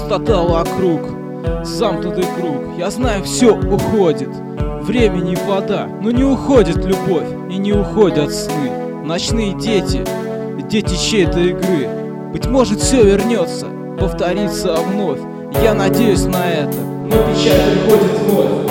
Пустота вокруг, замкнутый круг. Я знаю, все уходит, времени и вода, но не уходит любовь и не уходят сны. Ночные дети, дети чьей-то игры. Быть может, все вернется, повторится вновь. Я надеюсь на это, но печаль приходит вновь.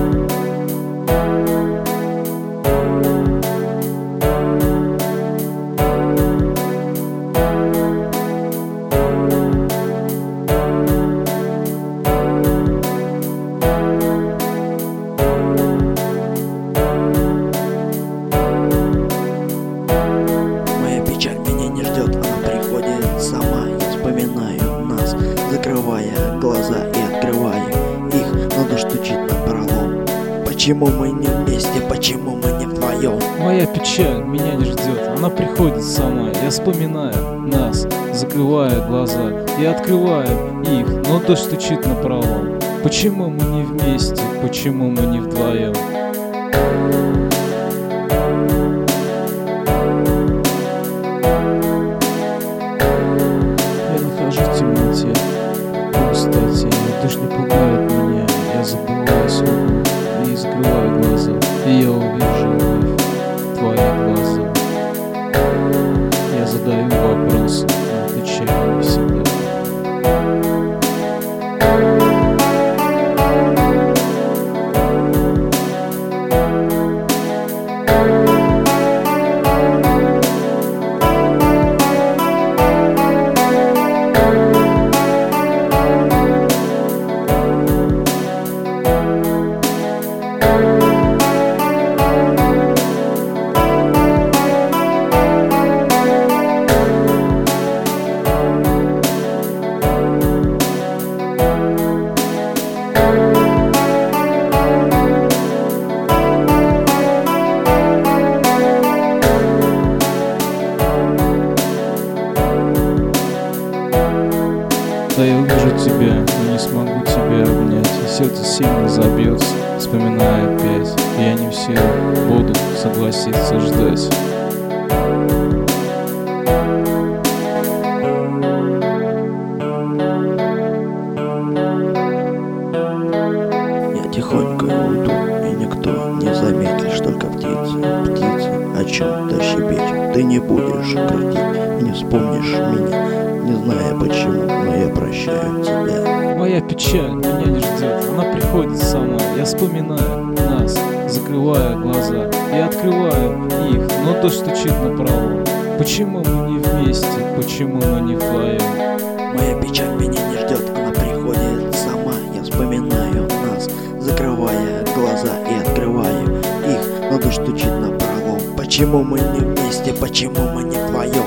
Закрывая глаза и открывая их, надо стучить напролом. Почему мы не вместе, почему мы не вдвоем? Моя печаль меня не ждет, она приходит сама. Я вспоминаю нас, закрывая глаза и открываю их, но дождь стучит напролом. Почему мы не вместе, почему мы не вдвоем? Я нахожусь в темноте, пустоте, дождь не пугает меня. Я забываю сон и закрываю глаза, и я увижу вновь твои глаза. Я задаю вопрос, но отвечаю не всегда. Да, я увижу тебя, но не смогу тебя обнять, и сердце сильно забьется, вспоминая опять. И я не в силах буду согласиться ждать. Я тихонько уйду, и никто не заметит, что только птицы о чем-то щебечут. Ты не будешь крутить, не вспомнишь меня, не зная почему, но я прощаю тебя. Моя печаль меня не ждет, она приходит сама. Я вспоминаю нас, закрывая глаза и открываю их, но дождь стучит напролом. Почему мы не вместе, почему мы не вдвоем? Моя печаль меня не ждет, она приходит сама. Я вспоминаю нас, закрывая глаза и открываю их, но дождь стучит напролом. Почему мы не вместе, почему мы не вдвоем?